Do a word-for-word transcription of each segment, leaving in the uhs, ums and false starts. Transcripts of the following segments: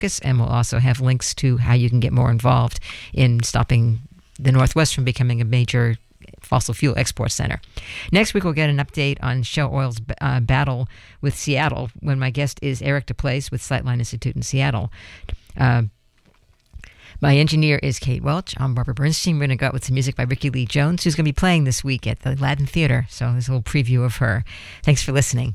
and we'll also have links to how you can get more involved in stopping the Northwest from becoming a major fossil fuel export center. Next week, we'll get an update on Shell Oil's uh, battle with Seattle when my guest is Eric DePlace with Sightline Institute in Seattle. Uh, my engineer is Kate Welch. I'm Barbara Bernstein. We're going to go out with some music by Ricky Lee Jones, who's going to be playing this week at the Aladdin Theater. So there's a little preview of her. Thanks for listening.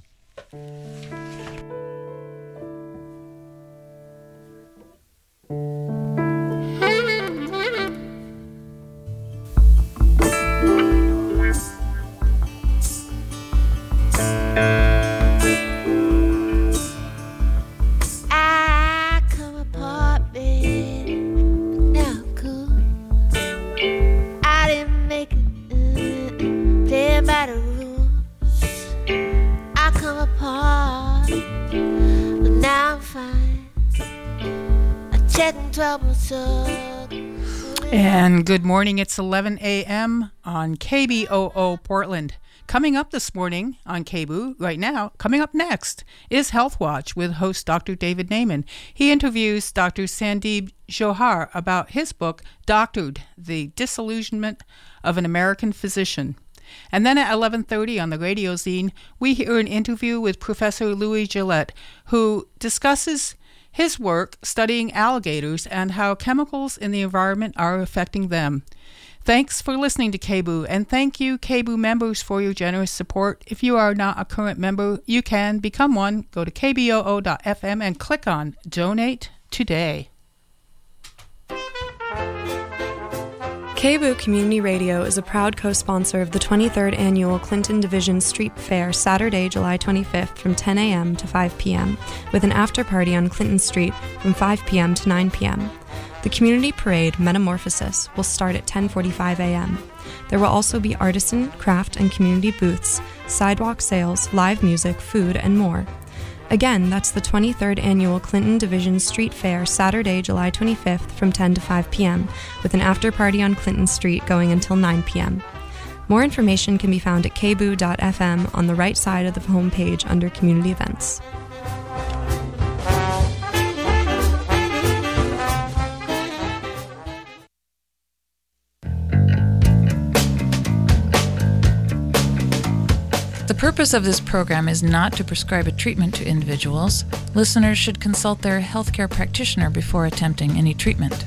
And good morning, it's eleven a.m. on K B O O Portland. Coming up this morning on K B O O, right now, coming up next, is Health Watch with host Doctor David Naiman. He interviews Doctor Sandeep Johar about his book, Doctored, The Disillusionment of an American Physician. And then at eleven thirty on the Radio Zine, we hear an interview with Professor Louis Gillette, who discusses his work studying alligators and how chemicals in the environment are affecting them. Thanks for listening to K B O O, and thank you, K B O O members, for your generous support. If you are not a current member, you can become one. Go to k b o o dot f m and click on Donate Today. K B O O Community Radio is a proud co-sponsor of the twenty-third Annual Clinton Division Street Fair, Saturday, July twenty-fifth from ten a.m. to five p.m., with an after-party on Clinton Street from five p.m. to nine p.m. The community parade, Metamorphosis, will start at ten forty-five a.m. There will also be artisan, craft, and community booths, sidewalk sales, live music, food, and more. Again, that's the twenty-third Annual Clinton Division Street Fair, Saturday, July twenty-fifth from ten to five p.m., with an after-party on Clinton Street going until nine p.m. More information can be found at k b o o dot f m on the right side of the homepage under Community Events. The purpose of this program is not to prescribe a treatment to individuals. Listeners should consult their healthcare practitioner before attempting any treatment.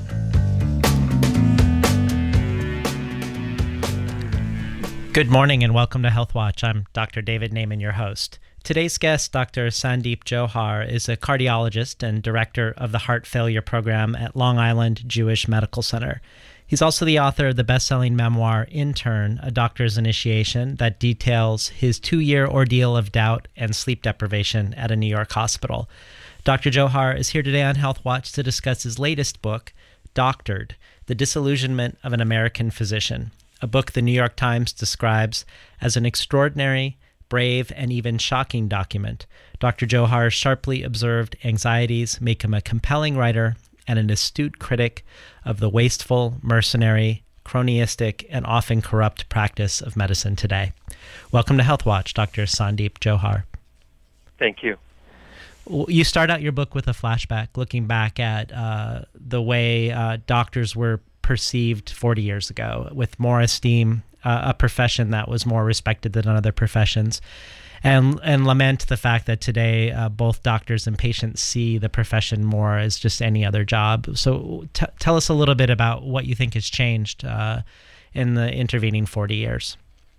Good morning and welcome to Health Watch. I'm Doctor David Naiman, your host. Today's guest, Doctor Sandeep Johar, is a cardiologist and director of the Heart Failure Program at Long Island Jewish Medical Center. He's also the author of the best-selling memoir, Intern, A Doctor's Initiation, that details his two-year ordeal of doubt and sleep deprivation at a New York hospital. Doctor Johar is here today on Health Watch to discuss his latest book, Doctored, The Disillusionment of an American Physician, a book the New York Times describes as an extraordinary, brave, and even shocking document. Doctor Johar's sharply observed anxieties make him a compelling writer and an astute critic of the wasteful, mercenary, cronyistic, and often corrupt practice of medicine today. Welcome to Health Watch, Doctor Sandeep Johar. Thank you. You start out your book with a flashback, looking back at uh, the way uh, doctors were perceived forty years ago, with more esteem, uh, a profession that was more respected than other professions. And and lament the fact that today uh, both doctors and patients see the profession more as just any other job. So t- tell us a little bit about what you think has changed uh, in the intervening forty years.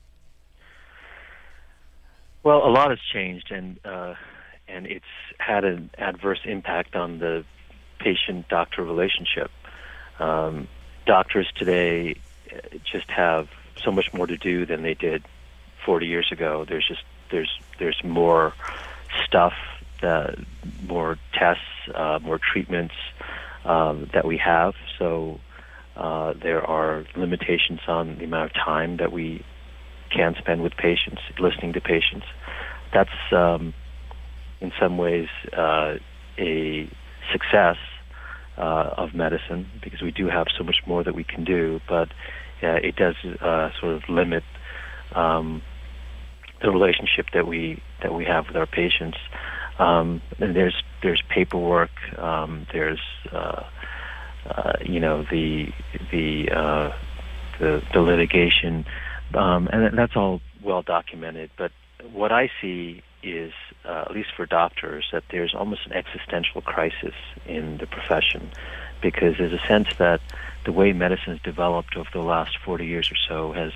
Well, a lot has changed, and uh, and it's had an adverse impact on the patient-doctor relationship. Um, doctors today just have so much more to do than they did forty years ago. There's just There's there's more stuff, uh, more tests, uh, more treatments um, that we have. So uh, there are limitations on the amount of time that we can spend with patients, listening to patients. That's um, in some ways uh, a success uh, of medicine, because we do have so much more that we can do. But uh, it does uh, sort of limit Um, the relationship that we that we have with our patients, um, and there's there's paperwork, um, there's uh, uh, you know the the uh, the, the litigation, um, and that's all well documented. But what I see is, uh, at least for doctors, that there's almost an existential crisis in the profession, because there's a sense that the way medicine has developed over the last forty years or so has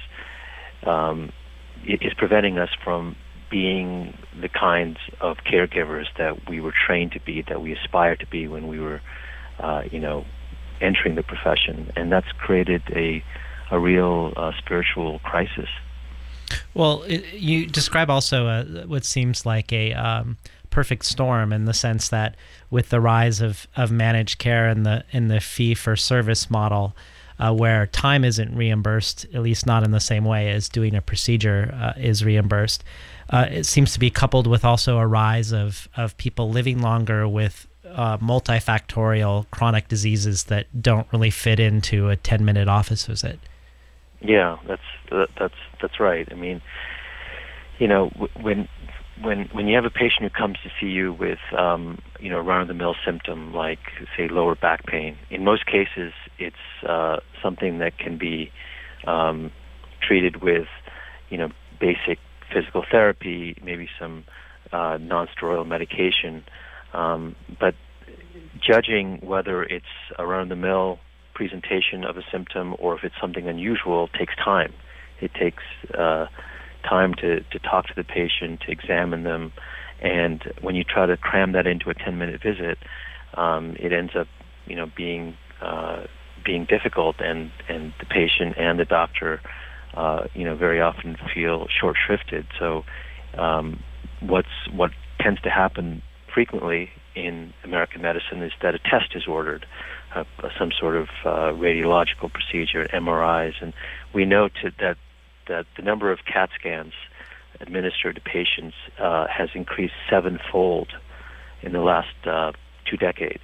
um, is preventing us from being the kinds of caregivers that we were trained to be, that we aspired to be when we were, uh, you know, entering the profession, and that's created a a real uh, spiritual crisis. Well, it, you describe also a, what seems like a um, perfect storm, in the sense that with the rise of, of managed care and the in the fee-for-service model, uh, where time isn't reimbursed, at least not in the same way as doing a procedure uh, is reimbursed, uh, it seems to be coupled with also a rise of, of people living longer with uh, multifactorial chronic diseases that don't really fit into a ten-minute office visit. Yeah, that's that's that's right. I mean, you know, when when when you have a patient who comes to see you with um, you know, run-of-the-mill symptom like, say, lower back pain, in most cases it's uh, something that can be um, treated with, you know, basic physical therapy, maybe some uh, non-steroidal medication, um, but judging whether it's a run-of-the-mill presentation of a symptom or if it's something unusual takes time. It takes uh, time to, to talk to the patient, to examine them, and when you try to cram that into a ten-minute visit, um, it ends up, you know, being uh, being difficult, and, and the patient and the doctor, uh, you know, very often feel short-shrifted. So, um, what's what tends to happen frequently in American medicine is that a test is ordered, uh, some sort of uh, radiological procedure, M R Is, and we know to, that that the number of CAT scans administered to patients uh, has increased sevenfold in the last uh, two decades.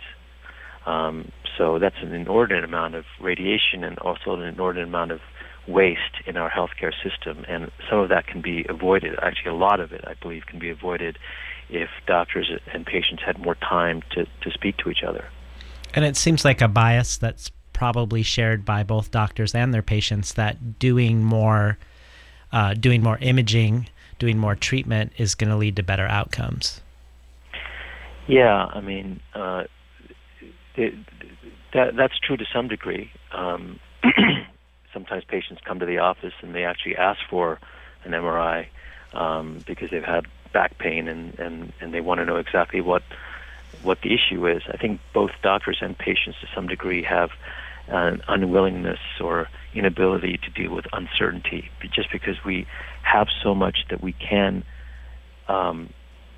Um, so that's an inordinate amount of radiation and also an inordinate amount of waste in our healthcare system, and some of that can be avoided. Actually, a lot of it, I believe, can be avoided if doctors and patients had more time to, to speak to each other. And it seems like a bias that's probably shared by both doctors and their patients, that doing more, uh, doing more imaging, doing more treatment is going to lead to better outcomes. Yeah, I mean, uh, it, that that's true to some degree. Um, sometimes patients come to the office and they actually ask for an M R I um, because they've had back pain and, and, and they want to know exactly what what the issue is. I think both doctors and patients to some degree have an unwillingness or inability to deal with uncertainty, just because we have so much that we can um,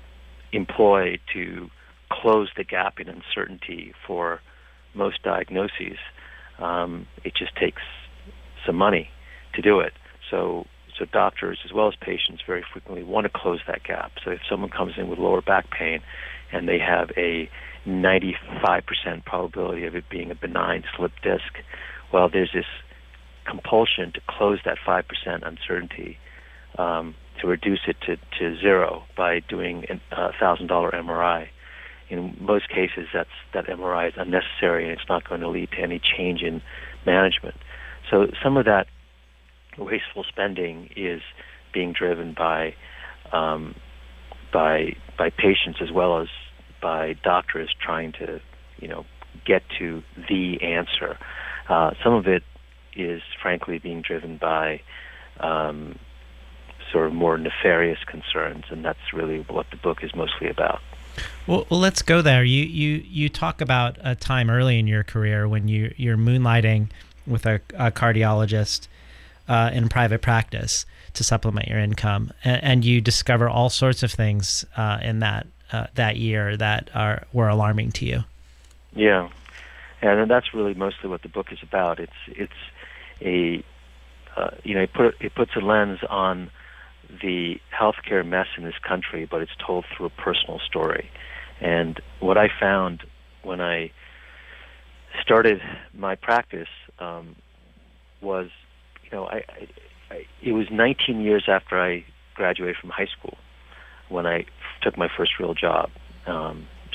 employ to close the gap in uncertainty for most diagnoses. Um, it just takes some money to do it. So so doctors as well as patients very frequently want to close that gap. So if someone comes in with lower back pain and they have a ninety-five percent probability of it being a benign slip disc, well, there's this compulsion to close that five percent uncertainty, um, to reduce it to, to zero by doing a one thousand dollars M R I. In most cases, that's that M R I is unnecessary and it's not going to lead to any change in management. So some of that wasteful spending is being driven by um, by by patients as well as by doctors trying to, you know, get to the answer. Uh, some of it is frankly being driven by um, sort of more nefarious concerns, and that's really what the book is mostly about. Well, well, let's go there. You you you talk about a time early in your career when you you're moonlighting with a, a cardiologist uh, in private practice to supplement your income, and, and you discover all sorts of things uh, in that uh, that year that are were alarming to you. Yeah, and that's really mostly what the book is about. It's it's a uh, you know it put it puts a lens on the healthcare mess in this country, but it's told through a personal story. And what I found when I started my practice um, was, you know, I, I, I, it was nineteen years after I graduated from high school when I took my first real job. Um,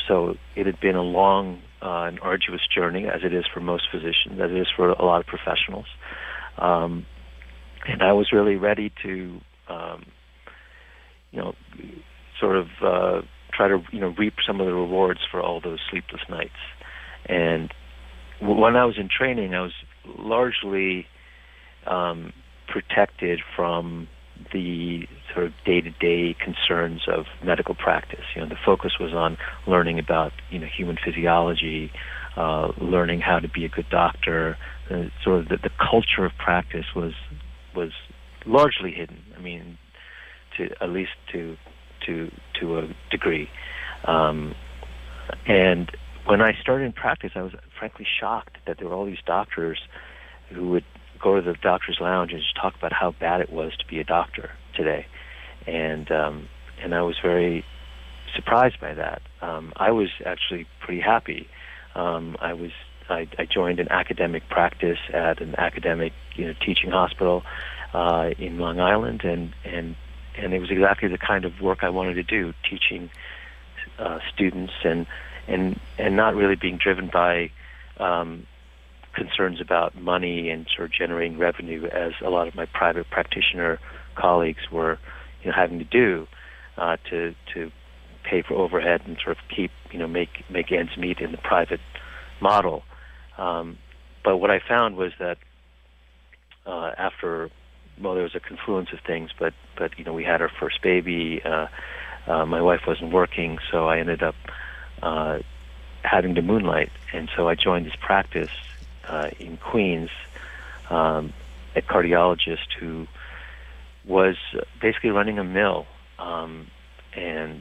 so it had been a long uh, and arduous journey, as it is for most physicians, as it is for a lot of professionals. Um, and I was really ready to, um, you know, sort of uh, try to, you know, reap some of the rewards for all those sleepless nights. And w- when I was in training, I was largely um, protected from the sort of day-to-day concerns of medical practice. You know, the focus was on learning about, you know, human physiology, uh, learning how to be a good doctor. Uh, sort of the, the culture of practice was was largely hidden. I mean, to at least to to to a degree. Um, and when I started in practice, I was frankly shocked that there were all these doctors who would go to the doctor's lounge and just talk about how bad it was to be a doctor today. And um, and I was very surprised by that. Um, I was actually pretty happy. Um, I was I, I joined an academic practice at an academic, you know, teaching hospital uh, in Long Island, and, and and it was exactly the kind of work I wanted to do, teaching uh, students and and and not really being driven by um, concerns about money and sort of generating revenue, as a lot of my private practitioner colleagues were, you know, having to do uh, to to pay for overhead and sort of keep, you know, make make ends meet in the private model. Um, but what I found was that uh, after, well, there was a confluence of things, but but you know, we had our first baby. Uh, uh, my wife wasn't working, so I ended up uh, having to moonlight, and so I joined this practice Uh, in Queens, um, a cardiologist who was basically running a mill um, and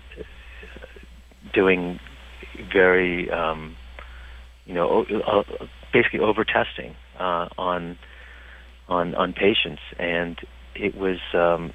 doing very, um, you know, uh, basically over testing uh, on on on patients, and it was, um,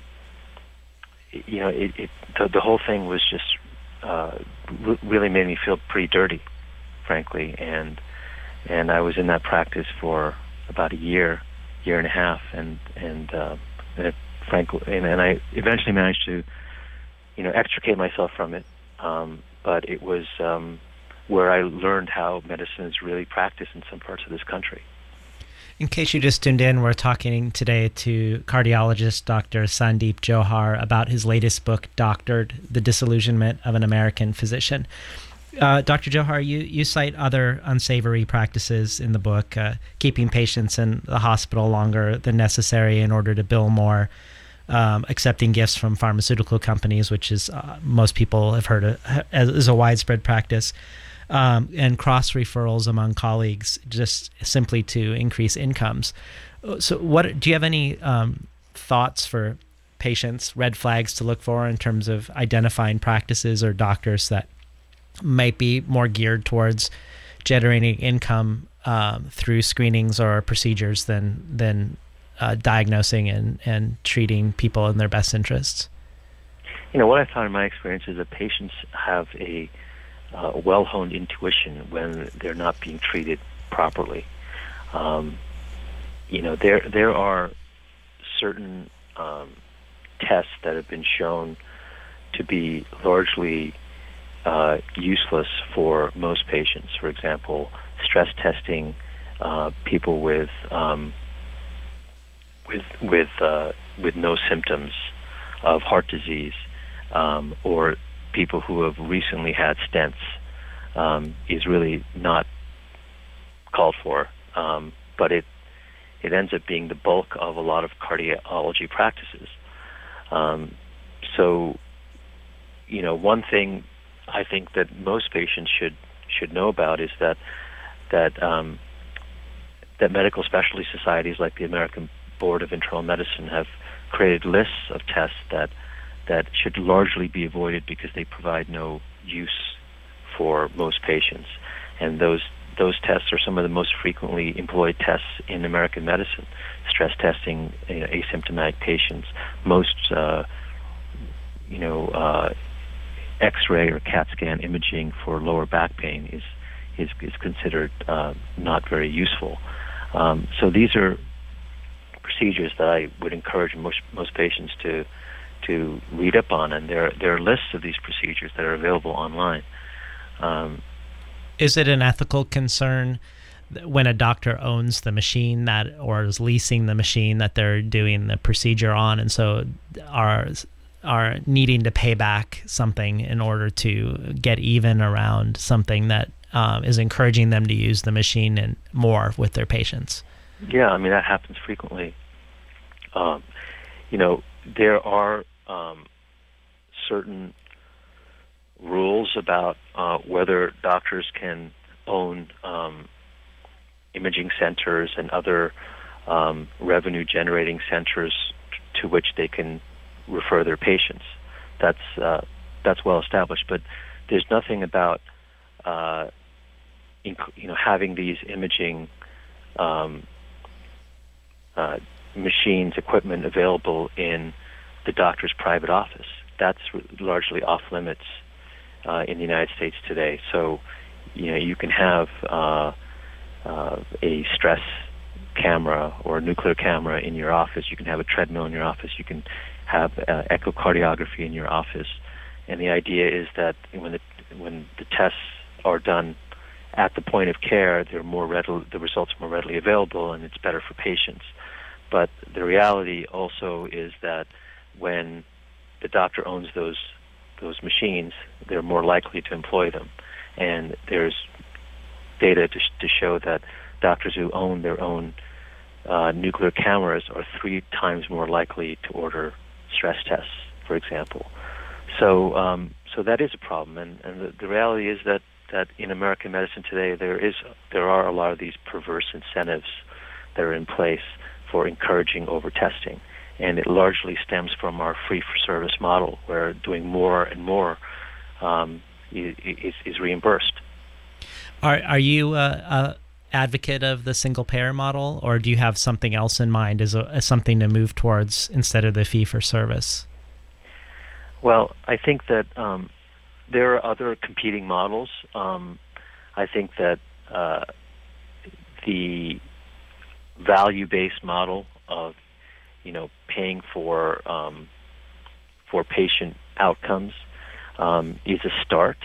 you know, it, it the, the whole thing was just uh, r- really made me feel pretty dirty, frankly, and. And I was in that practice for about a year, year and a half, and and, uh, and it, frankly, and, and I eventually managed to, you know, extricate myself from it. Um, but it was um, where I learned how medicine is really practiced in some parts of this country. In case you just tuned in, we're talking today to cardiologist Doctor Sandeep Johar about his latest book, Doctored: The Disillusionment of an American Physician. Uh, Doctor Johar, you, you cite other unsavory practices in the book, uh, keeping patients in the hospital longer than necessary in order to bill more, um, accepting gifts from pharmaceutical companies, which is uh, most people have heard of, as, is a widespread practice, um, and cross referrals among colleagues just simply to increase incomes. So, what do you have any um, thoughts for patients, red flags to look for in terms of identifying practices or doctors that might be more geared towards generating income um, through screenings or procedures than than uh, diagnosing and, and treating people in their best interests? You know, what I found in my experience is that patients have a uh, well-honed intuition when they're not being treated properly. Um, you know, there there are certain um, tests that have been shown to be largely Uh, useless for most patients. For example, stress testing uh, people with um, with with uh, with no symptoms of heart disease, um, or people who have recently had stents, um, is really not called for. Um, but it it ends up being the bulk of a lot of cardiology practices. Um, so, you know, one thing I think that most patients should should know about is that that um, that medical specialty societies like the American Board of Internal Medicine have created lists of tests that that should largely be avoided because they provide no use for most patients, and those those tests are some of the most frequently employed tests in American medicine. Stress testing, you know, asymptomatic patients, most uh, you know. Uh, X-ray or CAT scan imaging for lower back pain is is, is considered uh, not very useful. Um, so these are procedures that I would encourage most most patients to to read up on, and there there are lists of these procedures that are available online. Um, Is it an ethical concern when a doctor owns the machine that, or is leasing the machine that they're doing the procedure on, and so are are needing to pay back something in order to get even around something that um, is encouraging them to use the machine and more with their patients? Yeah, I mean, that happens frequently. Um, you know, there are um, certain rules about uh, whether doctors can own um, imaging centers and other um, revenue-generating centers t- to which they can refer their patients. That's uh, that's well established, but there's nothing about uh, inc- you know having these imaging um, uh, machines, equipment available in the doctor's private office. That's r- largely off limits uh, in the United States today. So, you know, you can have uh, uh, a stress camera or a nuclear camera in your office. You can have a treadmill in your office. You can have uh, echocardiography in your office. And the idea is that when the when the tests are done at the point of care, they're more readily, the results are more readily available, and it's better for patients. But the reality also is that when the doctor owns those those machines, they're more likely to employ them. And there's data to, to show that doctors who own their own uh, nuclear cameras are three times more likely to order stress tests, for example. So um, so that is a problem. And, and the, the reality is that, that in American medicine today, there is there are a lot of these perverse incentives that are in place for encouraging over-testing. And it largely stems from our fee-for-service model, where doing more and more um, is, is reimbursed. Are are you a, a advocate of the single-payer model, or do you have something else in mind as, a, as something to move towards instead of the fee-for-service? Well, I think that um, there are other competing models. Um, I think that uh, the value-based model of you know, paying for um, for patient outcomes um, is a start.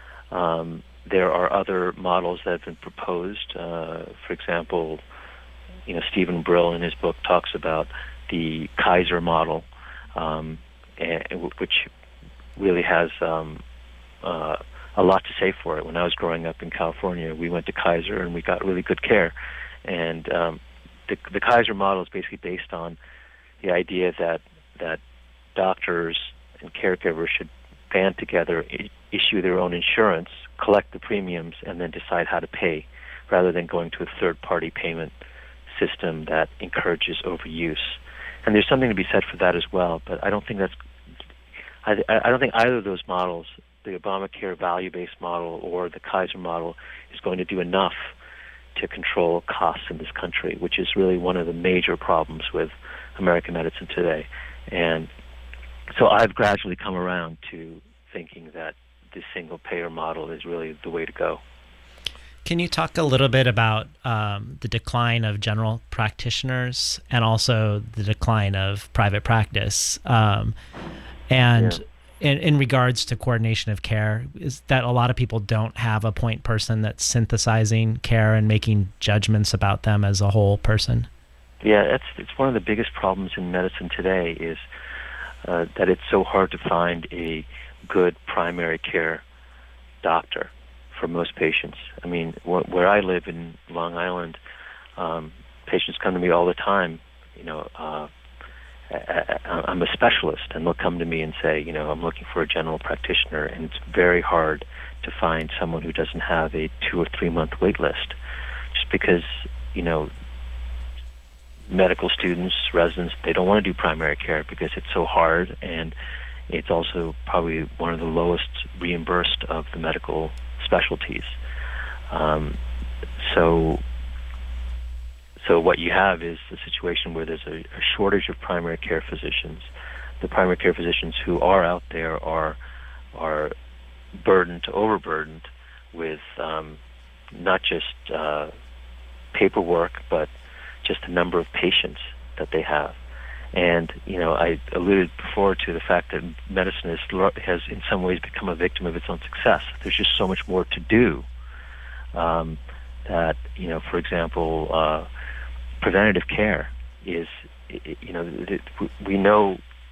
Um, there are other models that have been proposed. Uh, for example, you know, Stephen Brill in his book talks about the Kaiser model, um, and, which really has um, uh, a lot to say for it. When I was growing up in California, we went to Kaiser and we got really good care. And um, the, the Kaiser model is basically based on the idea that that doctors and caregivers should band together, I- issue their own insurance, collect the premiums, and then decide how to pay, rather than going to a third-party payment system that encourages overuse. And there's something to be said for that as well. But I don't think that's I, I don't think either of those models, the Obamacare value-based model or the Kaiser model, is going to do enough to control costs in this country, which is really one of the major problems with American medicine today. And so I've gradually come around to thinking that this single payer model is really the way to go. Can you talk a little bit about um, the decline of general practitioners and also the decline of private practice? Um, and yeah. in, in regards to coordination of care, is that a lot of people don't have a point person that's synthesizing care and making judgments about them as a whole person? Yeah, that's it's one of the biggest problems in medicine today is uh, that it's so hard to find a good primary care doctor for most patients. I mean, wh- where I live in Long Island, um, patients come to me all the time. You know, uh, I, I, I'm a specialist, and they'll come to me and say, you know, I'm looking for a general practitioner, and it's very hard to find someone who doesn't have a two or three month wait list, just because, you know, medical students, residents, they don't want to do primary care because it's so hard, and it's also probably one of the lowest reimbursed of the medical specialties. Um, so, so what you have is a situation where there's a, a shortage of primary care physicians. The primary care physicians who are out there are are burdened to overburdened with um, not just uh, paperwork, but just the number of patients that they have. And, you know, I alluded before to the fact that medicine is, has in some ways become a victim of its own success. There's just so much more to do um, that, you know, for example, uh, preventative care is, you know, we know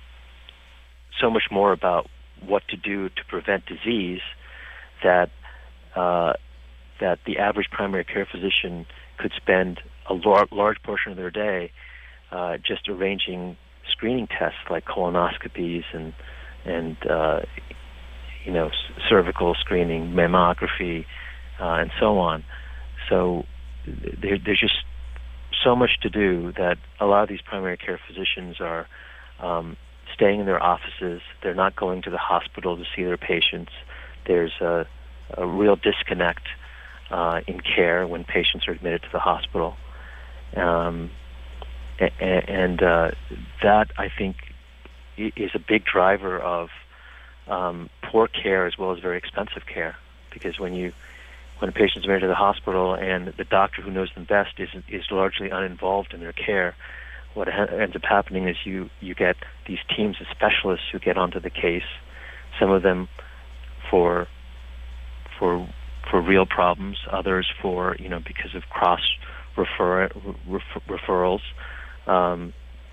so much more about what to do to prevent disease that uh, that the average primary care physician could spend a lar- large portion of their day uh, just arranging screening tests like colonoscopies and and uh, you know s- cervical screening, mammography, uh, and so on. So there, there's just so much to do that a lot of these primary care physicians are um, staying in their offices. They're not going to the hospital to see their patients. There's a, a real disconnect uh, in care when patients are admitted to the hospital. Um, and and uh, that, I think, is a big driver of um, poor care as well as very expensive care. Because when you when a patient's admitted to the hospital and the doctor who knows them best is is largely uninvolved in their care, what ha- ends up happening is you, you get these teams of specialists who get onto the case, some of them for for for real problems, others for, you know, because of cross refer, refer, referrals. Um,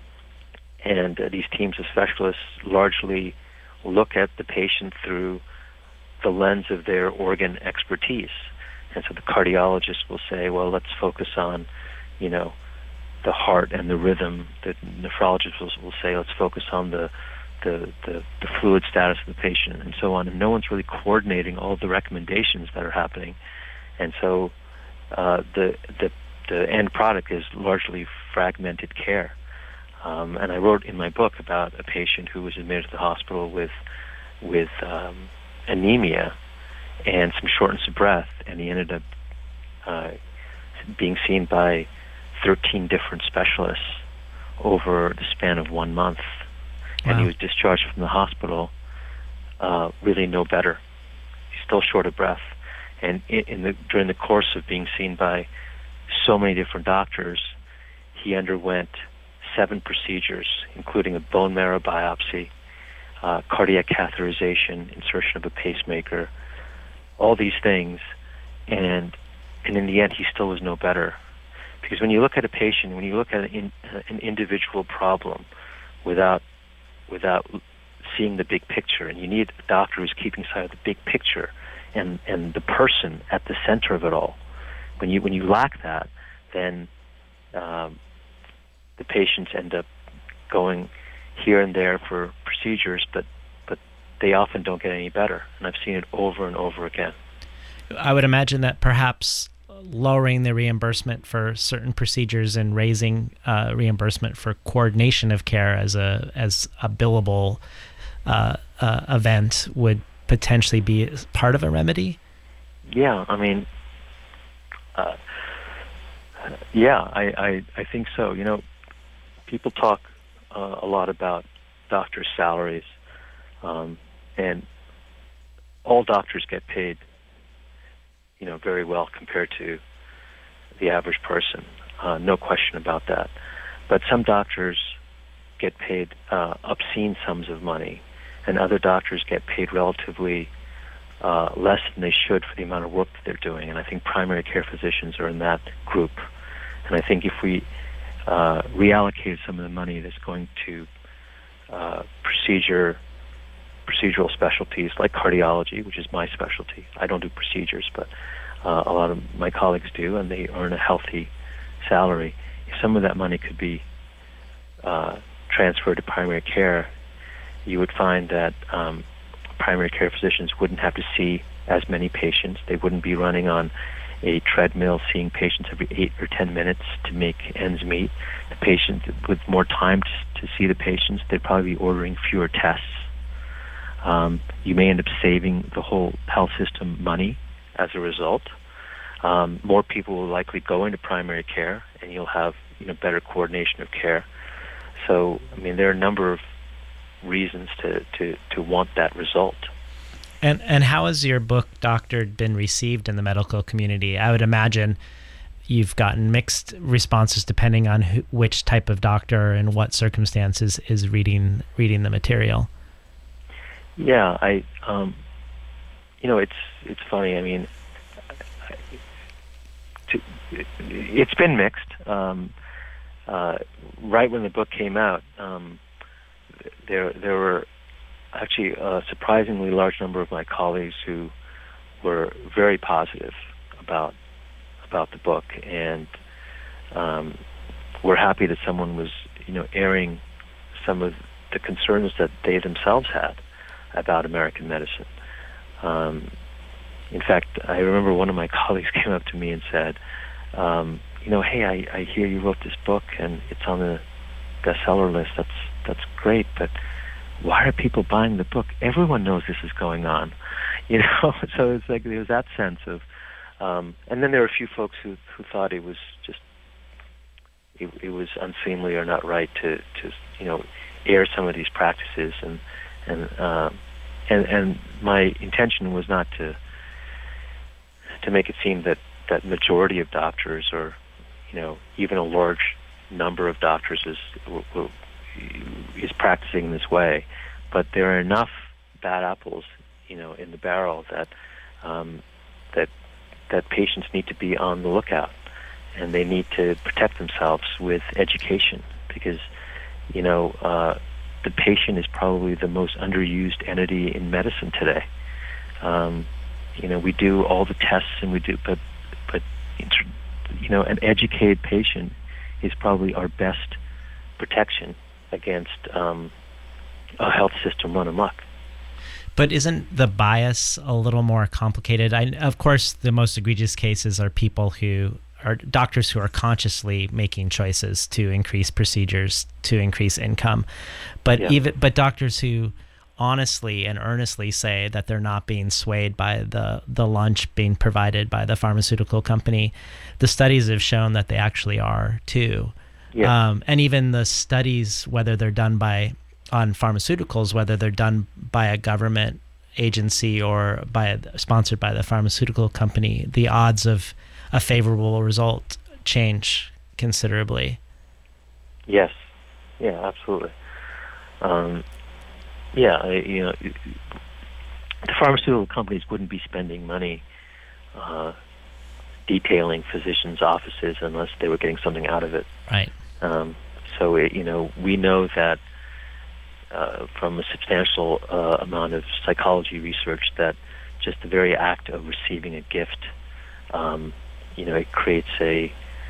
and uh, these teams of specialists largely look at the patient through the lens of their organ expertise. And so the cardiologist will say, well, let's focus on, you know, the heart and the rhythm. The nephrologist will, will say, let's focus on the, the, the, the fluid status of the patient, and so on. And no one's really coordinating all of the recommendations that are happening. And so uh, the, the, the end product is largely fragmented care. Um, and I wrote in my book about a patient who was admitted to the hospital with, with um, anemia and some shortness of breath, and he ended up uh, being seen by thirteen different specialists over the span of one month. Wow. And he was discharged from the hospital uh, really no better. He's still short of breath. And in, in the, during the course of being seen by so many different doctors, he underwent seven procedures, including a bone marrow biopsy, uh, cardiac catheterization, insertion of a pacemaker, all these things, and and in the end, he still was no better. Because when you look at a patient, when you look at an, in, uh, an individual problem without without seeing the big picture, and you need a doctor who's keeping sight of the big picture and, and the person at the center of it all. When you when you lack that, then um, the patients end up going here and there for procedures, but but they often don't get any better. And I've seen it over and over again. I would imagine that perhaps lowering the reimbursement for certain procedures and raising uh, reimbursement for coordination of care as a as a billable uh, uh, event would potentially be part of a remedy. Yeah, I mean, uh, yeah, I, I I think so. You know, people talk uh, a lot about doctors' salaries, um, and all doctors get paid, you know, very well compared to the average person. Uh, no question about that. But some doctors get paid uh, obscene sums of money, and other doctors get paid relatively uh, less than they should for the amount of work that they're doing. And I think primary care physicians are in that group. And I think if we uh, reallocated some of the money that's going to uh, procedure procedural specialties like cardiology, which is my specialty. I don't do procedures, but uh, a lot of my colleagues do, and they earn a healthy salary. If some of that money could be uh, transferred to primary care, you would find that um, primary care physicians wouldn't have to see as many patients. They wouldn't be running on a treadmill seeing patients every eight or ten minutes to make ends meet. The patient with more time to, to see the patients, they'd probably be ordering fewer tests. Um, you may end up saving the whole health system money as a result. Um, more people will likely go into primary care, and you'll have, you know, better coordination of care. So, I mean, there are a number of reasons to, to, to want that result. And and how has your book, Doctor, been received in the medical community? I would imagine you've gotten mixed responses depending on who, which type of doctor and what circumstances is reading reading the material. Yeah, I, um, you know, it's it's funny. I mean, to, it's been mixed. Um, uh, right when the book came out, um, there there were actually a surprisingly large number of my colleagues who were very positive about about the book, and um, were happy that someone was, you know, airing some of the concerns that they themselves had about American medicine. Um, in fact, I remember one of my colleagues came up to me and said, um, you know, hey, I, I hear you wrote this book and it's on the bestseller list. That's that's great, but why are people buying the book? Everyone knows this is going on, you know. So it's like there was that sense of, um, and then there were a few folks who who thought it was just it, it was unseemly or not right to to you know air some of these practices, and and uh, and and my intention was not to to make it seem that that majority of doctors, or you know even a large number of doctors is will, is practicing this way, but there are enough bad apples, you know, in the barrel that um, that that patients need to be on the lookout, and they need to protect themselves with education, because you know uh, the patient is probably the most underused entity in medicine today. Um, you know, we do all the tests and we do, but but you know, an educated patient is probably our best protection against um, a health system run amok. But isn't the bias a little more complicated? I, of course, the most egregious cases are people who are doctors who are consciously making choices to increase procedures, to increase income. But yeah. even but doctors who honestly and earnestly say that they're not being swayed by the, the lunch being provided by the pharmaceutical company, the studies have shown that they actually are too. Yeah. Um, and even the studies, whether they're done by on pharmaceuticals, whether they're done by a government agency or by a, sponsored by the pharmaceutical company, the odds of a favorable result change considerably. Yes. Yeah, absolutely. Um, yeah, I, you know, the pharmaceutical companies wouldn't be spending money uh, detailing physicians' offices unless they were getting something out of it. Right. Um, so, it, you know, we know that uh, from a substantial uh, amount of psychology research that just the very act of receiving a gift, um, you know, it creates a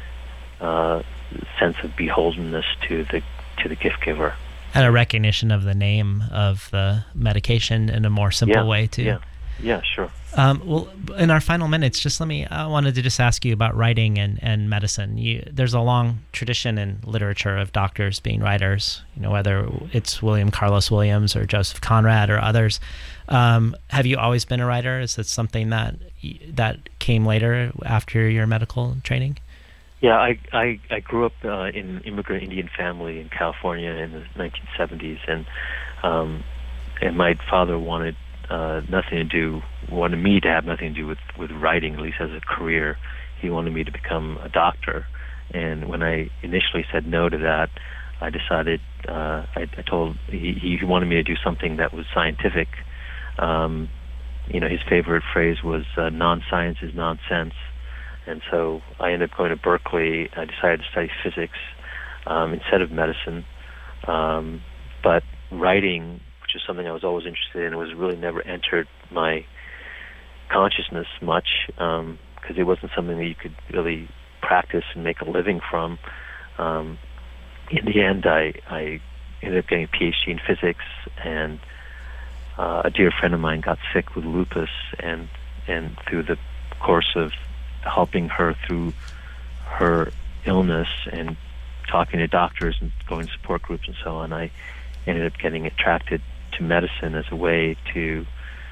uh, sense of beholdenness to the to the gift giver. And a recognition of the name of the medication in a more simple yeah, way, too. Yeah, yeah, sure. Um, well, in our final minutes, just let me, I wanted to just ask you about writing and, and medicine. You, there's a long tradition in literature of doctors being writers, you know, whether it's William Carlos Williams or Joseph Conrad or others. Um, have you always been a writer? Is it something that that came later after your medical training? Yeah, I, I, I grew up uh, in an immigrant Indian family in California in the nineteen seventies, and um, and my father wanted uh, nothing to do, wanted me to have nothing to do with, with writing, at least as a career. He wanted me to become a doctor, and when I initially said no to that, I decided, uh, I, I told, he, he wanted me to do something that was scientific. Um, you know, his favorite phrase was, uh, non-science is nonsense. And so I ended up going to Berkeley. I decided to study physics um, instead of medicine. Um, but writing, which is something I was always interested in, was really never entered my consciousness much, because um, it wasn't something that you could really practice and make a living from. Um, in the end, I, I ended up getting a P H D in physics, and uh, a dear friend of mine got sick with lupus, and, and through the course of helping her through her illness and talking to doctors and going to support groups and so on, I ended up getting attracted to medicine as a way to,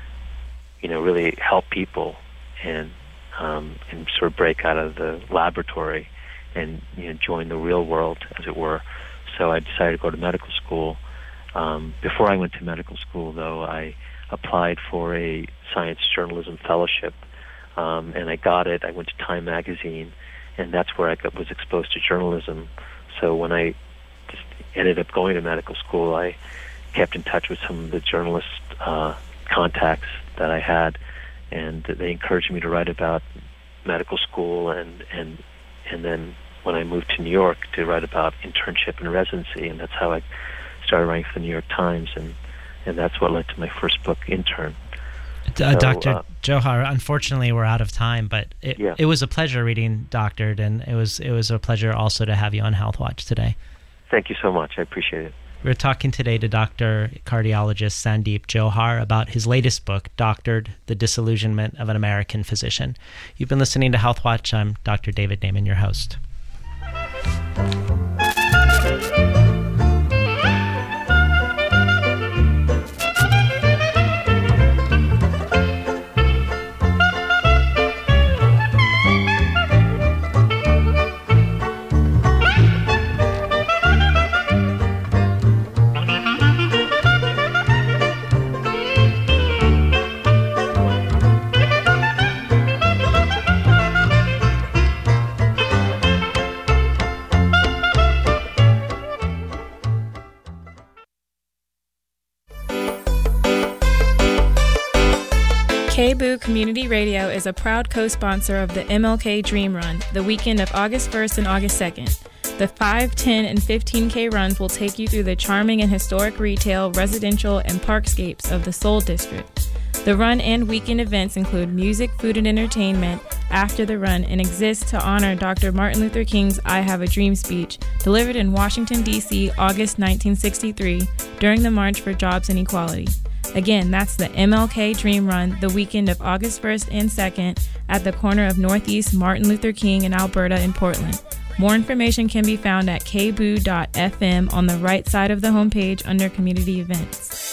you know, really help people and um, and sort of break out of the laboratory and, you know, join the real world, as it were. So I decided to go to medical school. Um, before I went to medical school, though, I applied for a science journalism fellowship. Um, and I got it. I went to Time Magazine, and that's where I got, was exposed to journalism. So when I just ended up going to medical school, I kept in touch with some of the journalist uh, contacts that I had, and they encouraged me to write about medical school, and and and then when I moved to New York, to write about internship and residency, and that's how I started writing for the New York Times, and and that's what led to my first book, Intern. Uh, So, Doctor uh, Johar, unfortunately, we're out of time, but it, Yeah. it was a pleasure reading Doctored, and it was it was a pleasure also to have you on Health Watch today. Thank you so much. I appreciate it. We're talking today to Doctor Cardiologist Sandeep Johar about his latest book, Doctored: The Disillusionment of an American Physician. You've been listening to Health Watch. I'm Doctor David Naiman, your host. K B O O Community Radio is a proud co-sponsor of the M L K Dream Run, the weekend of August first and August second. The five, ten, and fifteen K runs will take you through the charming and historic retail, residential, and parkscapes of the Seoul District. The run and weekend events include music, food, and entertainment after the run and exist to honor Doctor Martin Luther King's I Have a Dream speech delivered in Washington, D C, August nineteen sixty-three during the March for Jobs and Equality. Again, that's the M L K Dream Run, the weekend of August first and second at the corner of Northeast Martin Luther King and Alberta in Portland. More information can be found at k b o o dot f m on the right side of the homepage under Community Events.